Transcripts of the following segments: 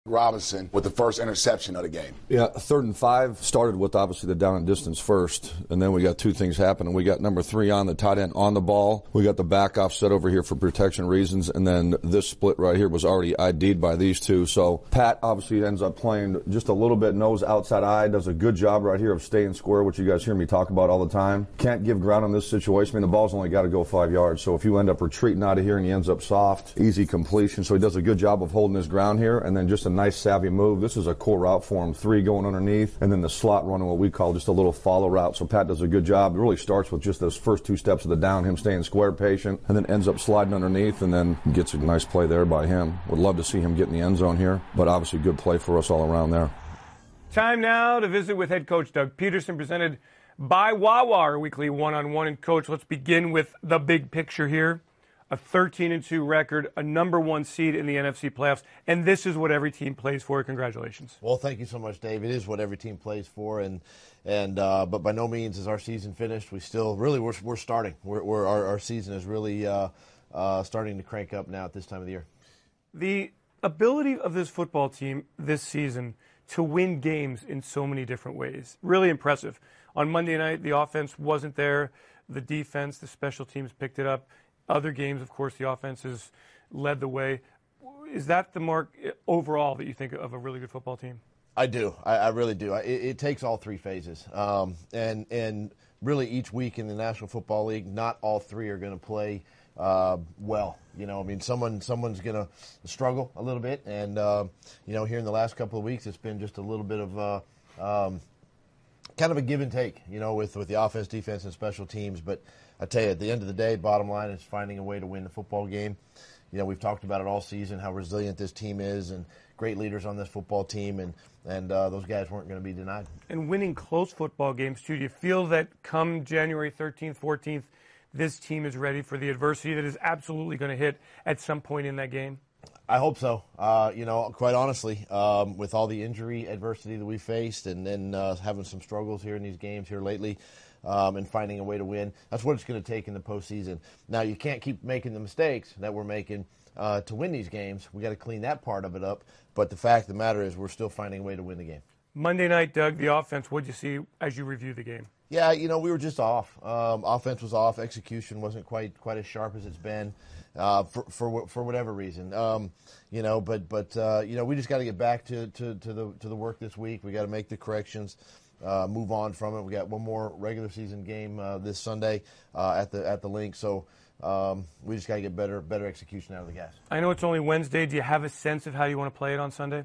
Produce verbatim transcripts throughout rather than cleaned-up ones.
Robinson with the first interception of the game. Yeah, third and five started with obviously the down and distance first, and then we got two things happening. We got number three on the tight end on the ball. We got the back offset over here for protection reasons, and then this split right here was already I D'd by these two. So Pat obviously ends up playing just a little bit nose outside eye, does a good job right here of staying square, which you guys hear me talk about all the time. Can't give ground on this situation. I mean, the ball's only got to go five yards. So if you end up retreating out of here and he ends up soft, easy completion. So he does a good job of holding his ground here, and then just a nice savvy move. This is a core route for him. Three going underneath, and then the slot running what we call just a little follow route. So Pat does a good job. It really starts with just those first two steps of the down, him staying square, patient, and then ends up sliding underneath, and then gets a nice play there by him. Would love to see him get in the end zone here, but obviously good play for us all around there. Time now to visit with head coach Doug Peterson, presented by Wawa, our weekly one-on-one. And coach, let's begin with the big picture here. A thirteen and two record, a number one seed in the N F C playoffs, and this is what every team plays for. Congratulations. Well, thank you so much, Dave. It is what every team plays for, and and uh, but by no means is our season finished. We still really we're we're starting. We're, we're our, our season is really uh, uh, starting to crank up now at this time of the year. The ability of this football team this season to win games in so many different ways, really impressive. On Monday night, the offense wasn't there. The defense, the special teams picked it up. Other games, of course, the offense has led the way. Is that the mark overall that you think of a really good football team? I do. I, I really do. I, it, it takes all three phases. Um, and and really each week in the National Football League, not all three are going to play uh, well. You know, I mean, someone someone's going to struggle a little bit. And, uh, you know, here in the last couple of weeks, it's been just a little bit of uh, um, kind of a give and take, you know, with, with the offense, defense, and special teams. But I tell you, at the end of the day, bottom line is finding a way to win the football game. You know, we've talked about it all season, how resilient this team is, and great leaders on this football team, and, and uh, those guys weren't going to be denied. And winning close football games, too. Do you feel that come January thirteenth, fourteenth, this team is ready for the adversity that is absolutely going to hit at some point in that game? I hope so. Uh, you know, quite honestly, um, with all the injury adversity that we faced, and then uh, having some struggles here in these games here lately, Um, and finding a way to win. That's what it's going to take in the postseason. Now, you can't keep making the mistakes that we're making uh, to win these games. We got to clean that part of it up. But the fact of the matter is we're still finding a way to win the game. Monday night, Doug, the offense, what did you see as you review the game? Yeah, you know, we were just off. Um, offense was off. Execution wasn't quite quite as sharp as it's been uh, for for for whatever reason. Um, you know, but but uh, you know, we just got to get back to, to, to the to the work this week. We got to make the corrections. Uh, move on from it. We got one more regular season game uh, this Sunday uh, at the at the link. So um, we just got to get better better execution out of the guys. I know it's only Wednesday. Do you have a sense of how you want to play it on Sunday?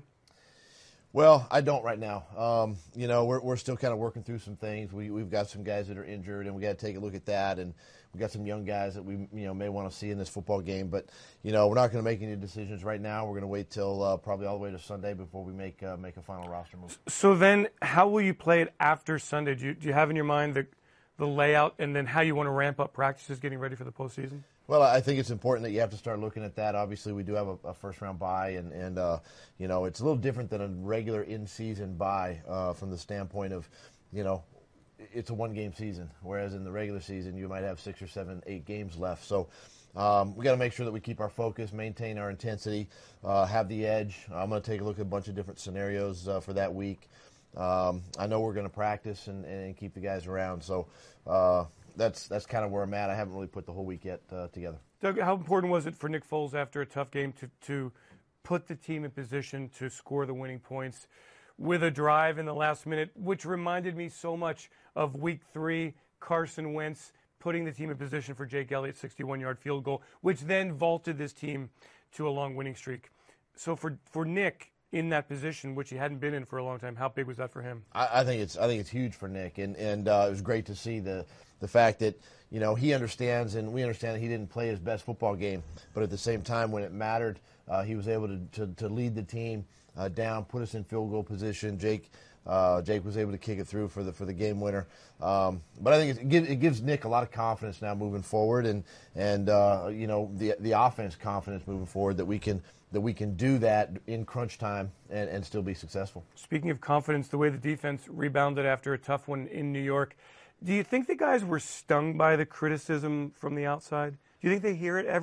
Well, I don't right now. Um, you know, we're we're still kind of working through some things. We we've got some guys that are injured, and we got to take a look at that. And we got some young guys that we you know may want to see in this football game. But you know, we're not going to make any decisions right now. We're going to wait till uh, probably all the way to Sunday before we make uh, make a final roster move. So then, how will you play it after Sunday? Do you do you have in your mind the the layout, and then how you want to ramp up practices, getting ready for the postseason? Well, I think it's important that you have to start looking at that. Obviously, we do have a, a first-round bye, and, and uh, you know, it's a little different than a regular in-season bye uh, from the standpoint of, you know, it's a one-game season, whereas in the regular season you might have six or seven, eight games left. So um, we got to make sure that we keep our focus, maintain our intensity, uh, have the edge. I'm going to take a look at a bunch of different scenarios uh, for that week. Um, I know we're going to practice and, and keep the guys around, so uh, that's that's kind of where I'm at. I haven't really put the whole week yet uh, together. Doug, how important was it for Nick Foles after a tough game to, to put the team in position to score the winning points with a drive in the last minute, which reminded me so much of week three, Carson Wentz putting the team in position for Jake Elliott's sixty-one-yard field goal, which then vaulted this team to a long winning streak. So for, for Nick in that position, which he hadn't been in for a long time, how big was that for him? I, I think it's I think it's huge for Nick, and and uh, it was great to see the the fact that you know he understands and we understand that he didn't play his best football game, but at the same time when it mattered, uh, he was able to, to to lead the team uh, down, put us in field goal position. Jake uh, Jake was able to kick it through for the for the game winner. Um, but I think it gives, it gives Nick a lot of confidence now moving forward, and and uh, you know the the offense confidence moving forward that we can. that we can do that in crunch time and, and still be successful. Speaking of confidence, the way the defense rebounded after a tough one in New York, do you think the guys were stung by the criticism from the outside? Do you think they hear it ever?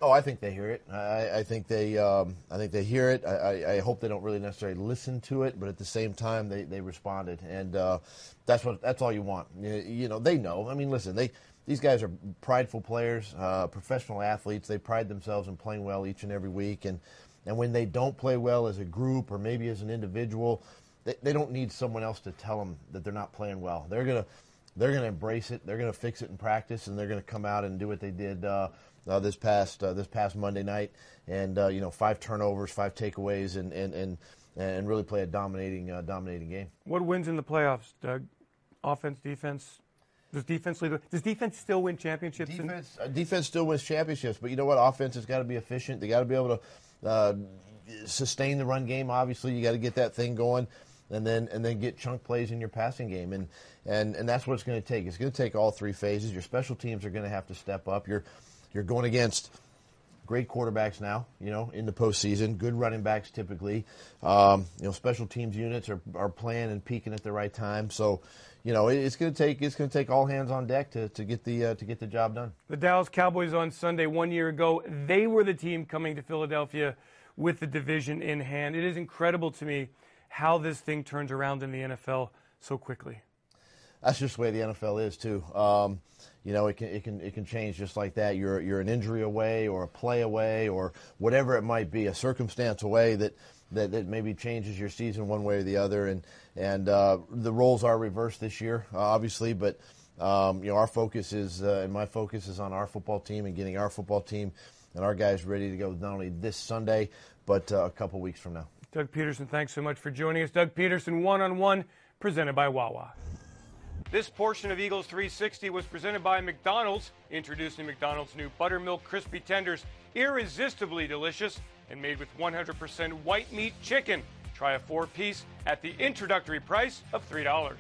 Oh, I think they hear it. I, I think they, um, I think they hear it. I, I, I hope they don't really necessarily listen to it, but at the same time, they, they responded, and uh, that's what that's all you want. You, you know, they know. I mean, listen, they these guys are prideful players, uh, professional athletes. They pride themselves in playing well each and every week, and and when they don't play well as a group or maybe as an individual, they, they don't need someone else to tell them that they're not playing well. They're gonna they're gonna embrace it. They're gonna fix it in practice, and they're gonna come out and do what they did. Uh, Uh, this past uh, this past Monday night, and uh, you know, five turnovers, five takeaways, and and and, and really play a dominating uh, dominating game. What wins in the playoffs, Doug? Offense, defense. Does defense lead? Does defense still win championships? Defense, uh, defense still wins championships, but you know what? Offense has got to be efficient. They got to be able to uh, sustain the run game. Obviously, you got to get that thing going, and then and then get chunk plays in your passing game, and and and that's what it's going to take. It's going to take all three phases. Your special teams are going to have to step up. Your You're going against great quarterbacks now, you know, in the postseason, good running backs typically. Um, you know, special teams units are, are playing and peaking at the right time. So, you know, it, it's going to take it's going to take all hands on deck to, to get the uh, to get the job done. The Dallas Cowboys on Sunday one year ago, they were the team coming to Philadelphia with the division in hand. It is incredible to me how this thing turns around in the N F L so quickly. That's just the way the N F L is too. Um, you know, it can it can it can change just like that. You're you're an injury away, or a play away, or whatever it might be, a circumstance away that that, that maybe changes your season one way or the other. And and uh, the roles are reversed this year, uh, obviously. But um, you know, our focus is uh, and my focus is on our football team and getting our football team and our guys ready to go not only this Sunday but uh, a couple weeks from now. Doug Peterson, thanks so much for joining us. Doug Peterson, one on one, presented by Wawa. This portion of Eagles three sixty was presented by McDonald's, introducing McDonald's new Buttermilk Crispy Tenders, irresistibly delicious and made with one hundred percent white meat chicken. Try a four-piece at the introductory price of three dollars.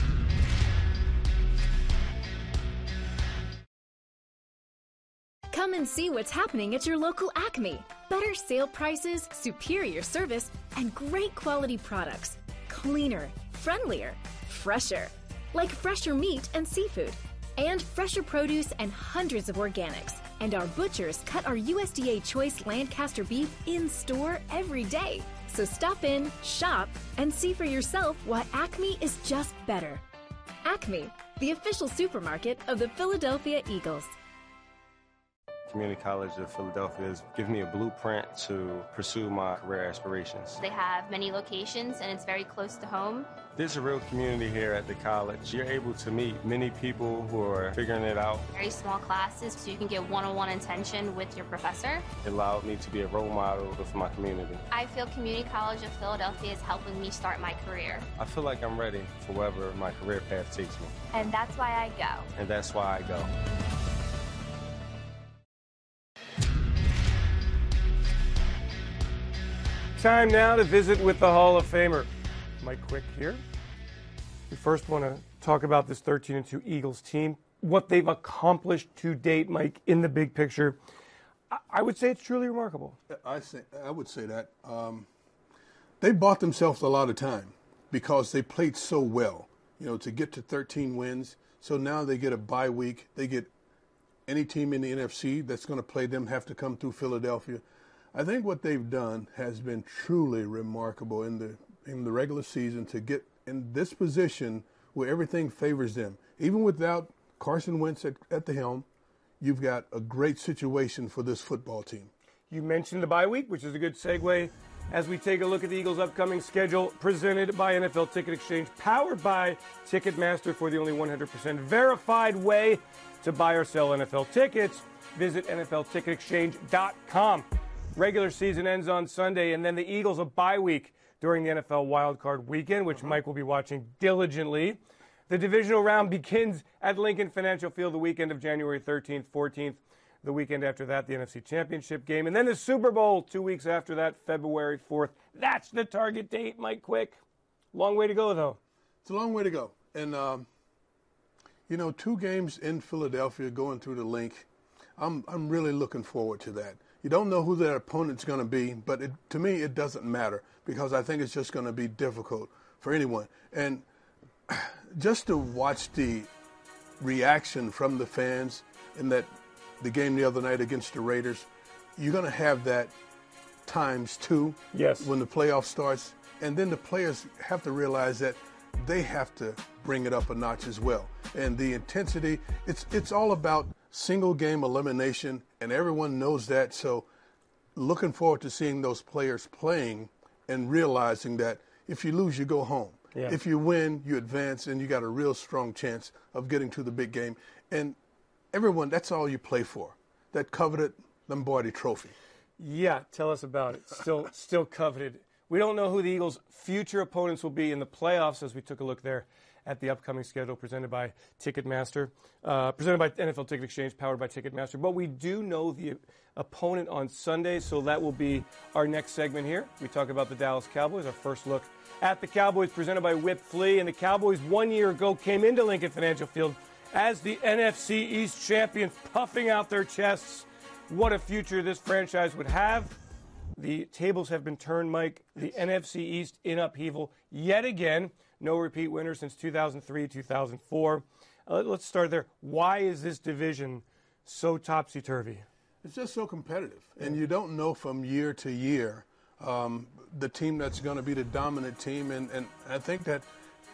Come and see what's happening at your local Acme. Better sale prices, superior service, and great quality products. Cleaner, friendlier, fresher. Like fresher meat and seafood, and fresher produce and hundreds of organics. And our butchers cut our U S D A choice Lancaster beef in store every day. So stop in, shop, and see for yourself why Acme is just better. Acme, the official supermarket of the Philadelphia Eagles. Community College of Philadelphia has given me a blueprint to pursue my career aspirations. They have many locations and it's very close to home. There's a real community here at the college. You're able to meet many people who are figuring it out. Very small classes, so you can get one-on-one attention with your professor. It allowed me to be a role model for my community. I feel Community College of Philadelphia is helping me start my career. I feel like I'm ready for wherever my career path takes me. And that's why I go. And that's why I go. Time now to visit with the Hall of Famer. Mike Quick here. We first want to talk about this thirteen and two Eagles team, what they've accomplished to date, Mike, in the big picture. I would say it's truly remarkable. I say, I would say that. Um, they bought themselves a lot of time because they played so well, you know, to get to thirteen wins. So now they get a bye week. They get any team in the N F C that's going to play them have to come through Philadelphia. I think what they've done has been truly remarkable in the in the regular season to get in this position where everything favors them. Even without Carson Wentz at, at the helm, you've got a great situation for this football team. You mentioned the bye week, which is a good segue as we take a look at the Eagles' upcoming schedule, presented by N F L Ticket Exchange, powered by Ticketmaster for the only one hundred percent verified way to buy or sell N F L tickets. Visit N F L ticket exchange dot com. Regular season ends on Sunday, and then the Eagles a bye week during the N F L wildcard weekend, which Mike will be watching diligently. The divisional round begins at Lincoln Financial Field the weekend of January thirteenth, fourteenth. The weekend after that, the N F C Championship game. And then the Super Bowl two weeks after that, February fourth. That's the target date, Mike Quick. Long way to go, though. It's a long way to go. And, um, you know, two games in Philadelphia going through the link, I'm, I'm really looking forward to that. You don't know who their opponent's going to be, but it, to me it doesn't matter because I think it's just going to be difficult for anyone. And just to watch the reaction from the fans in that the game the other night against the Raiders, you're going to have that times two Yes. when the playoff starts. And then the players have to realize that they have to bring it up a notch as well. And the intensity, it's it's all about single game elimination, and everyone knows that. So looking forward to seeing those players playing and realizing that if you lose, you go home. Yeah. If you win, you advance, and you got a real strong chance of getting to the big game. And everyone, that's all you play for, that coveted Lombardi Trophy. Yeah, tell us about it. Still, still coveted. We don't know who the Eagles' future opponents will be in the playoffs as we took a look there at the upcoming schedule presented by Ticketmaster, uh, presented by N F L Ticket Exchange, powered by Ticketmaster. But we do know the opponent on Sunday, so that will be our next segment here. We talk about the Dallas Cowboys, our first look at the Cowboys presented by Whip Flea. And the Cowboys one year ago came into Lincoln Financial Field as the N F C East champions, puffing out their chests. What a future this franchise would have. The tables have been turned, Mike. The N F C East in upheaval yet again. No repeat winner since two thousand three, two thousand four. Uh, let's start there. Why is this division so topsy-turvy? It's just so competitive, and you don't know from year to year um, the team that's going to be the dominant team, and, and I think that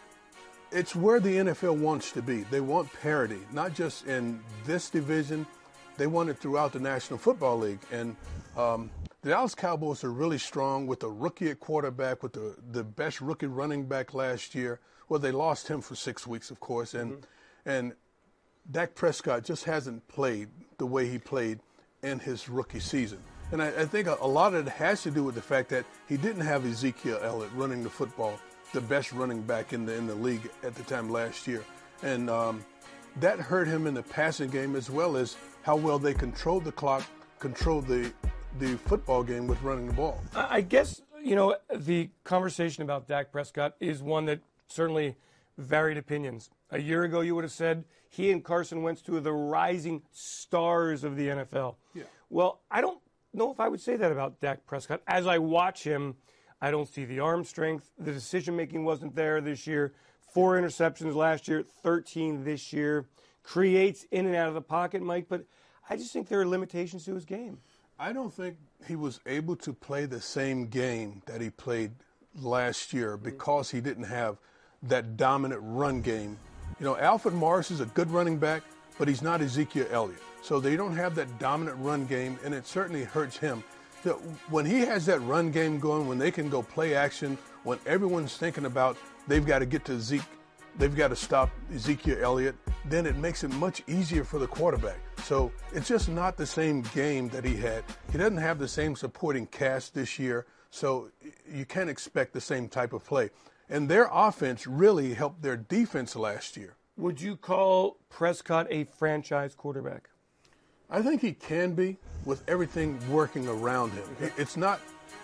it's where the N F L wants to be. They want parity, not just in this division. They want it throughout the National Football League, and um, the Dallas Cowboys are really strong with a rookie at quarterback, with the, the best rookie running back last year. Well, they lost him for six weeks, of course, and mm-hmm. and Dak Prescott just hasn't played the way he played in his rookie season. And I, I think a, a lot of it has to do with the fact that he didn't have Ezekiel Elliott running the football, the best running back in the in the league at the time last year. And um, that hurt him in the passing game, as well as how well they controlled the clock, controlled the the football game with running the ball. I guess, you know, the conversation about Dak Prescott is one that certainly varied opinions. A year ago, you would have said he and Carson Wentz, two of the rising stars of the N F L. Yeah. Well, I don't know if I would say that about Dak Prescott. As I watch him, I don't see the arm strength. The decision-making wasn't there this year. Four interceptions last year, thirteen this year. Creates in and out of the pocket, Mike, but I just think there are limitations to his game. I don't think he was able to play the same game that he played last year because he didn't have that dominant run game. You know, Alfred Morris is a good running back, but he's not Ezekiel Elliott. So they don't have that dominant run game, and it certainly hurts him. When he has that run game going, when they can go play action, when everyone's thinking about they've got to get to Zeke, they've got to stop Ezekiel Elliott, then it makes it much easier for the quarterback. So it's just not the same game that he had. He doesn't have the same supporting cast this year, so you can't expect the same type of play. And their offense really helped their defense last year. Would you call Prescott a franchise quarterback? I think he can be, with everything working around him. Okay. It's not,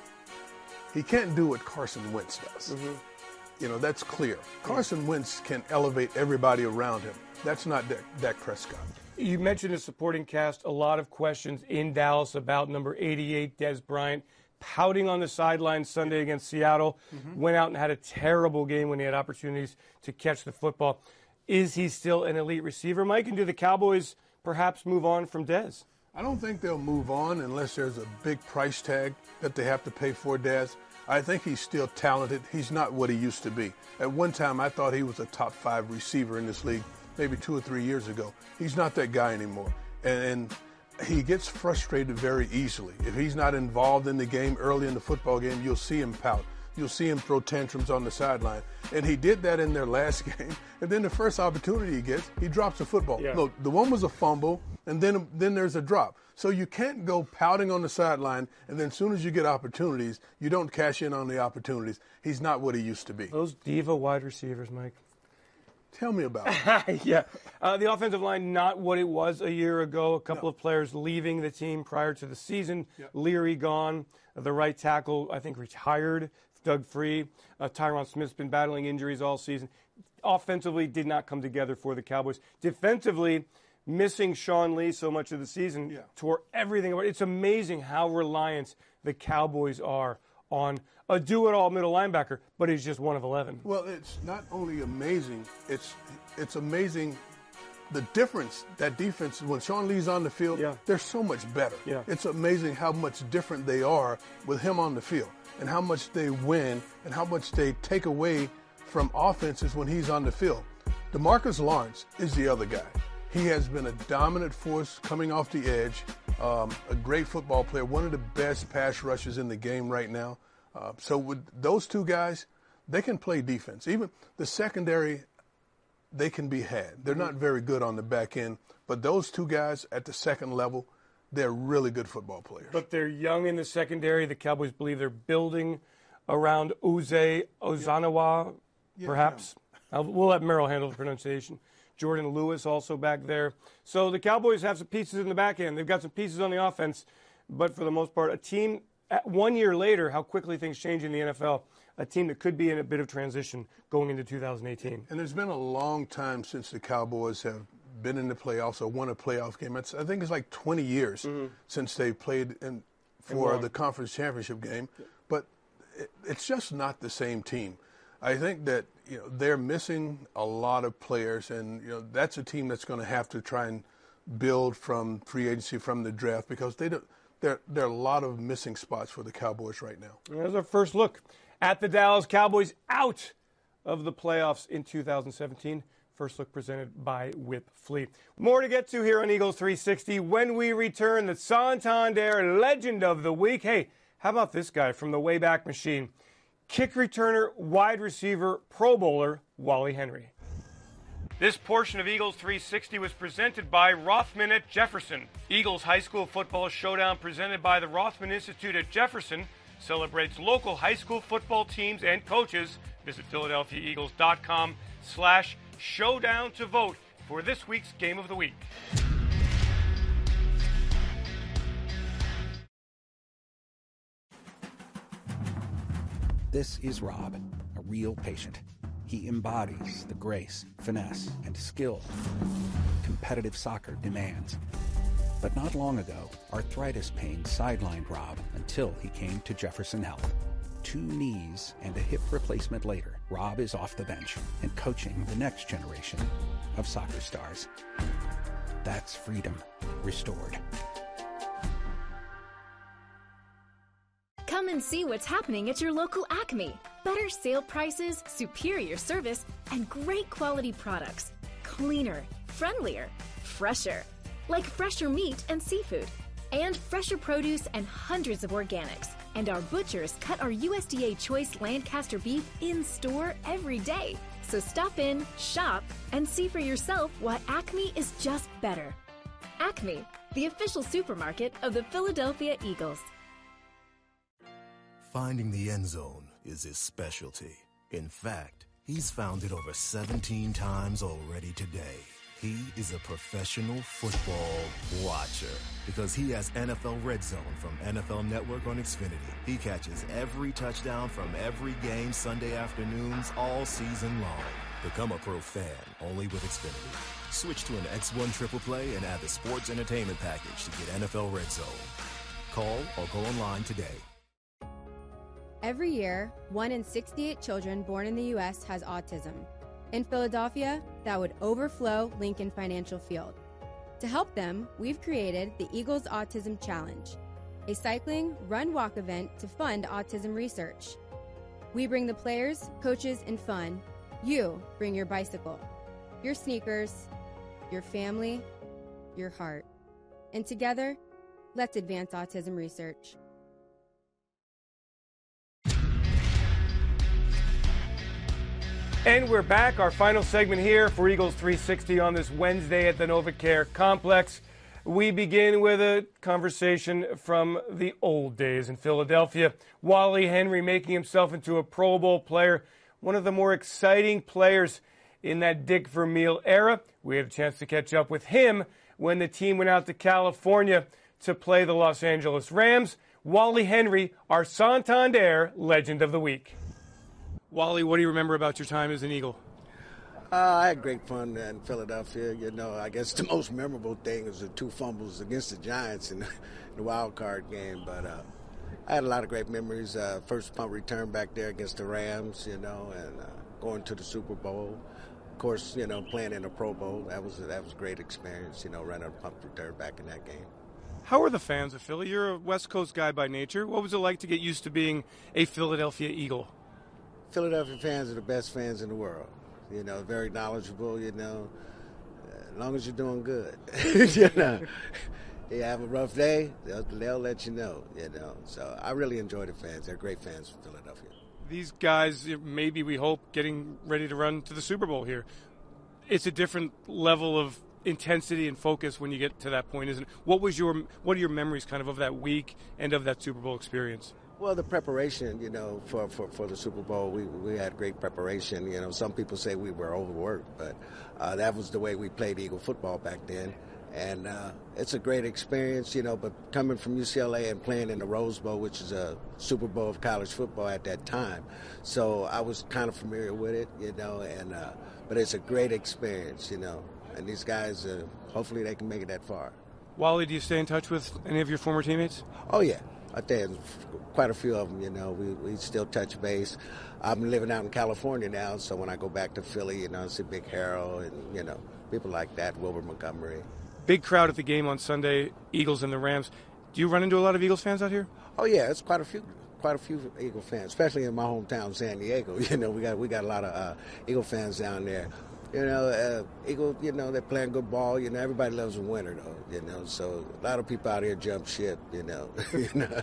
he can't do what Carson Wentz does. Mm-hmm. You know, that's clear. Carson Wentz can elevate everybody around him. That's not Dak, Dak Prescott. You mentioned a supporting cast. A lot of questions in Dallas about number eighty-eight, Dez Bryant, pouting on the sidelines Sunday against Seattle. Mm-hmm. Went out and had a terrible game when he had opportunities to catch the football. Is he still an elite receiver, Mike? And do the Cowboys perhaps move on from Dez? I don't think they'll move on unless there's a big price tag that they have to pay for Dez. I think he's still talented. He's not what he used to be. At one time, I thought he was a top five receiver in this league, maybe two or three years ago. He's not that guy anymore. And, and he gets frustrated very easily. If he's not involved in the game early in the football game, you'll see him pout. You'll see him throw tantrums on the sideline. And he did that in their last game. And then the first opportunity he gets, he drops the football. Yeah. Look, the one was a fumble, and then then there's a drop. So you can't go pouting on the sideline, and then as soon as you get opportunities, you don't cash in on the opportunities. He's not what he used to be. Those diva wide receivers, Mike. Tell me about it. yeah. Uh, the offensive line, not what it was a year ago. A couple No. of players leaving the team prior to the season. Yep. Leary gone. The right tackle, I think, retired. Doug Free. Uh, Tyron Smith's been battling injuries all season. Offensively, did not come together for the Cowboys. Defensively, missing Sean Lee so much of the season, Yeah. tore everything apart. It's amazing how reliant the Cowboys are on a do-it-all middle linebacker, but he's just one of eleven. Well, it's not only amazing, it's it's amazing the difference, that defense, when Sean Lee's on the field, yeah. they're so much better. Yeah. It's amazing how much different they are with him on the field and how much they win and how much they take away from offenses when he's on the field. DeMarcus Lawrence is the other guy. He has been a dominant force coming off the edge, um, a great football player, one of the best pass rushers in the game right now. Uh, so with those two guys, they can play defense. Even the secondary, they can be had. They're not very good on the back end, but those two guys at the second level, they're really good football players. But they're young in the secondary. The Cowboys believe they're building around Uze Ozanawa, yeah, perhaps. Yeah. We'll let Merrill handle the pronunciation. Jordan Lewis also back there. So the Cowboys have some pieces in the back end. They've got some pieces on the offense, but for the most part, a team at one year later, how quickly things change in the N F L, a team that could be in a bit of transition going into two thousand eighteen. And there's been a long time since the Cowboys have been in the playoffs or won a playoff game. It's, I think it's like twenty years mm-hmm. since they played in for the conference championship game. But it, it's just not the same team. I think that you know they're missing a lot of players, and you know that's a team that's going to have to try and build from free agency, from the draft, because they don't. There, there are a lot of missing spots for the Cowboys right now. There's our first look at the Dallas Cowboys out of the playoffs in two thousand seventeen. First look presented by Whip Fleet. More to get to here on Eagles three sixty when we return. The Santander Legend of the Week. Hey, how about this guy from the Wayback Machine? Kick returner, wide receiver, Pro Bowler, Wally Henry. This portion of Eagles three sixty was presented by Rothman at Jefferson. Eagles High School Football Showdown presented by the Rothman Institute at Jefferson celebrates local high school football teams and coaches. Visit Philadelphia Eagles dot com slash showdown to vote for this week's Game of the Week. This is Rob, a real patient. He embodies the grace, finesse, and skill competitive soccer demands. But not long ago, arthritis pain sidelined Rob until he came to Jefferson Health. Two knees and a hip replacement later, Rob is off the bench and coaching the next generation of soccer stars. That's freedom restored. Come and see what's happening at your local Acme. Better sale prices, superior service, and great quality products. Cleaner, friendlier, fresher. Like fresher meat and seafood. And fresher produce and hundreds of organics. And our butchers cut our U S D A choice Lancaster beef in store every day. So stop in, shop, and see for yourself why Acme is just better. Acme, the official supermarket of the Philadelphia Eagles. Finding the end zone is his specialty. In fact, he's found it over seventeen times already today. He is a professional football watcher because he has N F L Red Zone from N F L Network on Xfinity. He catches every touchdown from every game Sunday afternoons all season long. Become a pro fan only with Xfinity. Switch to an X one Triple Play and add the sports entertainment package to get N F L Red Zone. Call or go online today. Every year, one in sixty-eight children born in the U S has autism. In Philadelphia, that would overflow Lincoln Financial Field. To help them, we've created the Eagles Autism Challenge, a cycling, run-walk event to fund autism research. We bring the players, coaches, and fun. You bring your bicycle, your sneakers, your family, your heart. And together, let's advance autism research. And we're back, our final segment here for Eagles three sixty on this Wednesday at the NovaCare Complex. We begin with a conversation from the old days in Philadelphia. Wally Henry making himself into a Pro Bowl player, one of the more exciting players in that Dick Vermeil era. We had a chance to catch up with him when the team went out to California to play the Los Angeles Rams. Wally Henry, our Santander Legend of the Week. Wally, what do you remember about your time as an Eagle? Uh, I had great fun in Philadelphia. You know, I guess the most memorable thing was the two fumbles against the Giants in the wild card game. But uh, I had a lot of great memories. Uh, first punt return back there against the Rams, you know, and uh, going to the Super Bowl. of course, you know, playing in the Pro Bowl, that was that was a great experience, you know, running a punt return back in that game. How are the fans of Philly? You're a West Coast guy by nature. What was it like to get used to being a Philadelphia Eagle? Philadelphia fans are the best fans in the world. You know, very knowledgeable, you know, as long as you're doing good. You know, you have a rough day, they'll, they'll let you know, you know. So I really enjoy the fans. They're great fans from Philadelphia. These guys, maybe we hope, getting ready to run to the Super Bowl here. It's a different level of intensity and focus when you get to that point, isn't it? What was your, what are your memories kind of of that week and of that Super Bowl experience? Well, the preparation, you know, for, for, for the Super Bowl, we we had great preparation. You know, some people say we were overworked, but uh, that was the way we played Eagle football back then. And uh, it's a great experience, you know, but coming from U C L A and playing in the Rose Bowl, which is a Super Bowl of college football at that time. So I was kind of familiar with it, you know, and uh, but it's a great experience, you know. And these guys, uh, hopefully they can make it that far. Wally, do you stay in touch with any of your former teammates? Oh, yeah. I think quite a few of them, you know, we, we still touch base. I'm living out in California now, so when I go back to Philly, you know, I see Big Harold and, you know, people like that, Wilbur Montgomery. Big crowd at the game on Sunday, Eagles and the Rams. Do you run into a lot of Eagles fans out here? Oh, yeah, it's quite a few. Quite a few Eagle fans, especially in my hometown, San Diego. You know, we got we got a lot of uh, Eagle fans down there. You know, uh, Eagle, you know, they're playing good ball. You know, everybody loves a winner, though, you know. So a lot of people out here jump ship, you know. you know.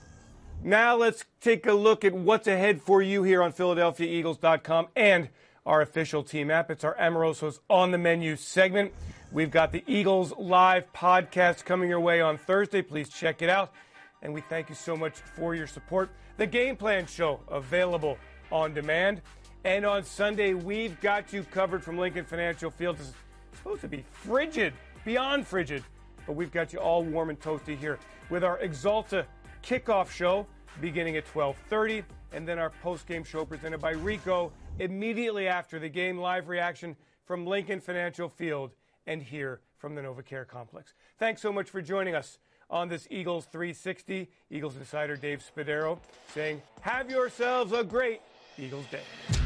Now let's take a look at what's ahead for you here on Philadelphia Eagles dot com and our official team app. It's our Amoroso's On the Menu segment. We've got the Eagles Live podcast coming your way on Thursday. Please check it out. And we thank you so much for your support. The Game Plan Show, available on demand. And on Sunday, we've got you covered from Lincoln Financial Field. It's supposed to be frigid, beyond frigid, but we've got you all warm and toasty here with our Exalta kickoff show beginning at twelve thirty, and then our post-game show presented by Rico immediately after the game. Live reaction from Lincoln Financial Field and here from the NovaCare Complex. Thanks so much for joining us on this Eagles three sixty. Eagles insider Dave Spadaro saying, have yourselves a great Eagles day.